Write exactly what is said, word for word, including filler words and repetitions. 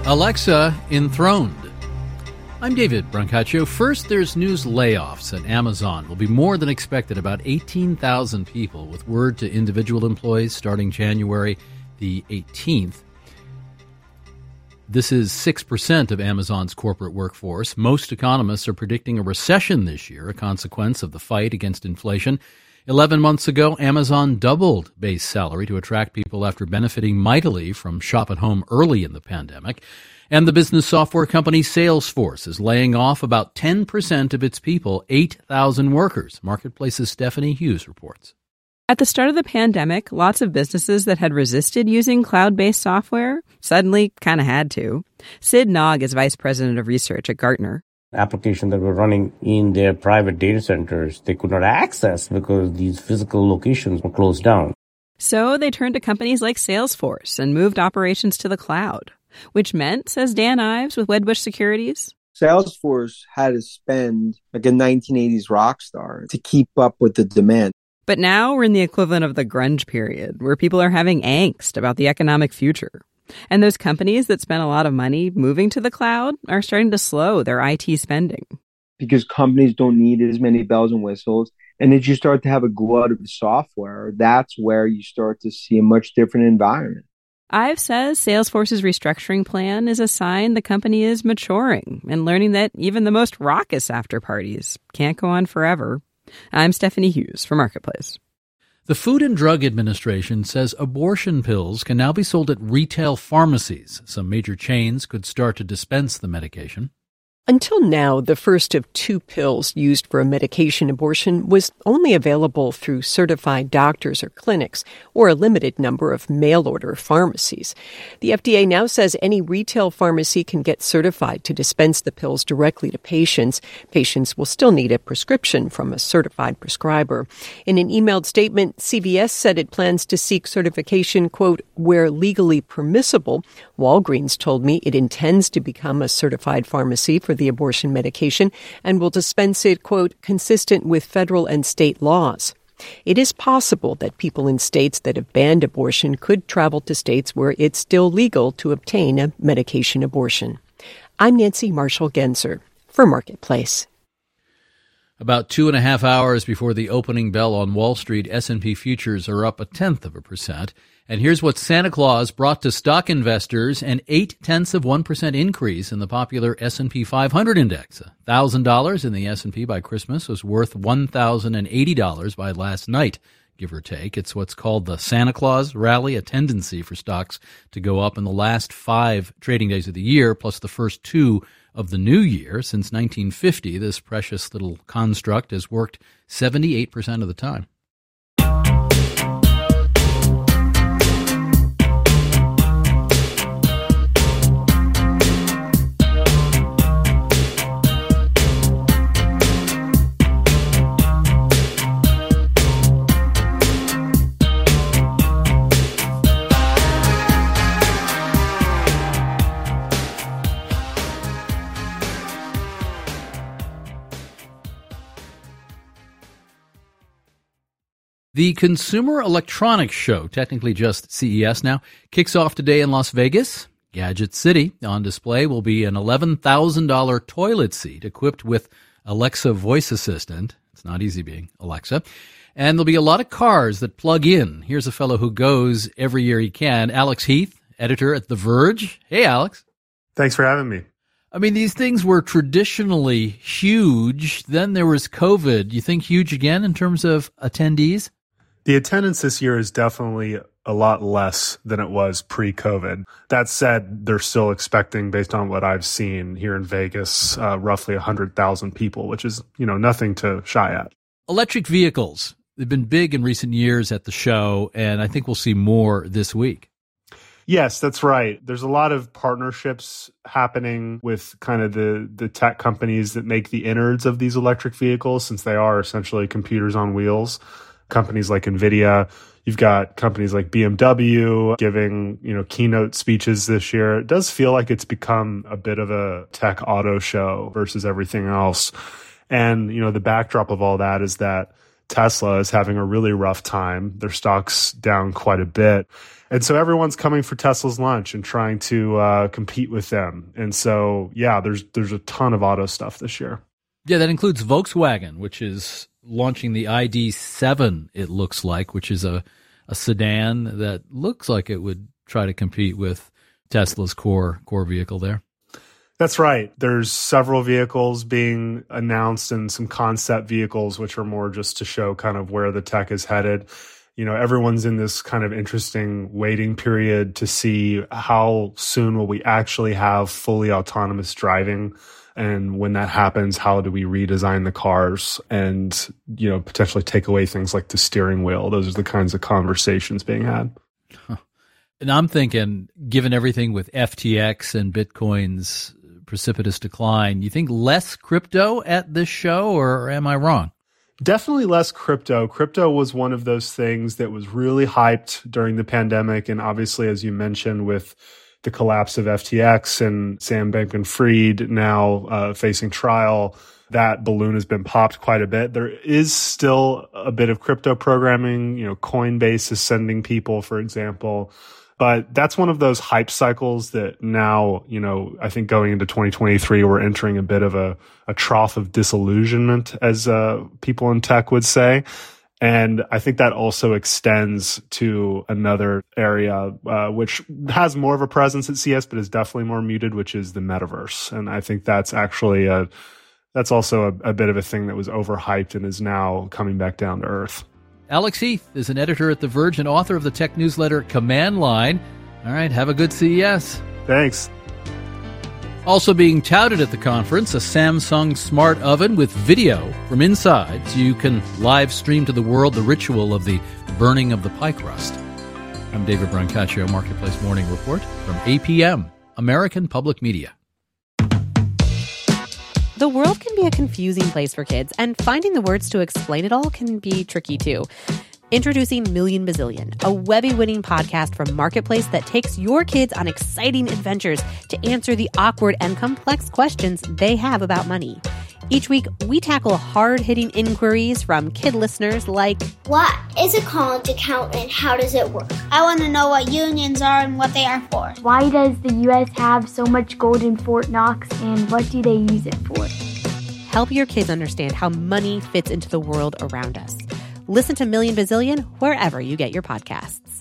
Alexa enthroned. I'm David Brancaccio. First, there's news layoffs at Amazon. Will be more than expected, about eighteen thousand people, with word to individual employees starting January the eighteenth. This is six percent of Amazon's corporate workforce. Most economists are predicting a recession this year, a consequence of the fight against inflation. Eleven months ago, Amazon doubled base salary to attract people after benefiting mightily from shop at home early in the pandemic. And the business software company Salesforce is laying off about ten percent of its people, eight thousand workers. Marketplace's Stephanie Hughes reports. At the start of the pandemic, lots of businesses that had resisted using cloud-based software suddenly kind of had to. Sid Nogg is vice president of research at Gartner. Applications that were running in their private data centers, they could not access because these physical locations were closed down. So they turned to companies like Salesforce and moved operations to the cloud, which meant, says Dan Ives with Wedbush Securities, Salesforce had to spend like a nineteen eighties rock star to keep up with the demand. But now we're in the equivalent of the grunge period, where people are having angst about the economic future. And those companies that spent a lot of money moving to the cloud are starting to slow their I T spending. Because companies don't need as many bells and whistles. And as you start to have a glut of software, that's where you start to see a much different environment. Ives says Salesforce's restructuring plan is a sign the company is maturing and learning that even the most raucous after parties can't go on forever. I'm Stephanie Hughes for Marketplace. The Food and Drug Administration says abortion pills can now be sold at retail pharmacies. Some major chains could start to dispense the medication. Until now, the first of two pills used for a medication abortion was only available through certified doctors or clinics, or a limited number of mail-order pharmacies. The F D A now says any retail pharmacy can get certified to dispense the pills directly to patients. Patients will still need a prescription from a certified prescriber. In an emailed statement, C V S said it plans to seek certification, quote, where legally permissible. Walgreens told me it intends to become a certified pharmacy for the abortion medication and will dispense it, quote, consistent with federal and state laws. It is possible that people in states that have banned abortion could travel to states where it's still legal to obtain a medication abortion. I'm Nancy Marshall-Genzer for Marketplace. About two and a half hours before the opening bell on Wall Street, S and P futures are up a tenth of a percent. And here's what Santa Claus brought to stock investors: an eight-tenths of one percent increase in the popular S and P five hundred index. one thousand dollars in the S and P by Christmas was worth one thousand eighty dollars by last night, give or take. It's what's called the Santa Claus rally, a tendency for stocks to go up in the last five trading days of the year, plus the first two of the new year. Since nineteen fifty, this precious little construct has worked seventy-eight percent of the time. The Consumer Electronics Show, technically just C E S now, kicks off today in Las Vegas. Gadget City. On display will be an eleven thousand dollars toilet seat equipped with Alexa voice assistant. It's not easy being Alexa. And there'll be a lot of cars that plug in. Here's a fellow who goes every year he can, Alex Heath, editor at The Verge. Hey, Alex. Thanks for having me. I mean, these things were traditionally huge. Then there was COVID. You think huge again in terms of attendees? The attendance this year is definitely a lot less than it was pre-COVID. That said, they're still expecting, based on what I've seen here in Vegas, uh, roughly one hundred thousand people, which is, you know, nothing to shy at. Electric vehicles, they've been big in recent years at the show, and I think we'll see more this week. Yes, that's right. There's a lot of partnerships happening with kind of the, the tech companies that make the innards of these electric vehicles, since they are essentially computers on wheels. Companies like NVIDIA, you've got companies like B M W giving, you know, keynote speeches this year. It does feel like it's become a bit of a tech auto show versus everything else. And, you know, the backdrop of all that is that Tesla is having a really rough time. Their stock's down quite a bit. And so everyone's coming for Tesla's lunch and trying to uh, compete with them. And so, yeah, there's there's a ton of auto stuff this year. Yeah, that includes Volkswagen, which is launching the I D seven, it looks like, which is a, a sedan that looks like it would try to compete with Tesla's core core vehicle there. That's right. There's several vehicles being announced and some concept vehicles, which are more just to show kind of where the tech is headed. You know, everyone's in this kind of interesting waiting period to see how soon will we actually have fully autonomous driving. And when that happens, how do we redesign the cars and, you know, potentially take away things like the steering wheel? Those are the kinds of conversations being had. Huh. And I'm thinking, given everything with F T X and Bitcoin's precipitous decline, you think less crypto at this show, or am I wrong? Definitely less crypto. Crypto was one of those things that was really hyped during the pandemic. And obviously, as you mentioned, with the collapse of F T X and Sam Bankman-Fried now uh, facing trial, that balloon has been popped quite a bit. There is still a bit of crypto programming. You know, Coinbase is sending people, for example. But that's one of those hype cycles that now, you know, I think going into twenty twenty-three, we're entering a bit of a, a trough of disillusionment, as uh, people in tech would say. And I think that also extends to another area, uh, which has more of a presence at C E S, but is definitely more muted, which is the metaverse. And I think that's actually a, that's also a, a bit of a thing that was overhyped and is now coming back down to earth. Alex Heath is an editor at The Verge and author of the tech newsletter Command Line. All right, have a good C E S. Thanks. Also being touted at the conference, a Samsung smart oven with video from inside, so you can live stream to the world the ritual of the burning of the pie crust. I'm David Brancaccio, Marketplace Morning Report from A P M, American Public Media. The world can be a confusing place for kids, and finding the words to explain it all can be tricky too. Introducing Million Bazillion, a Webby-winning podcast from Marketplace that takes your kids on exciting adventures to answer the awkward and complex questions they have about money. Each week, we tackle hard-hitting inquiries from kid listeners like, what is a college account and how does it work? I want to know what unions are and what they are for. Why does the U S have so much gold in Fort Knox, and what do they use it for? Help your kids understand how money fits into the world around us. Listen to Million Bazillion wherever you get your podcasts.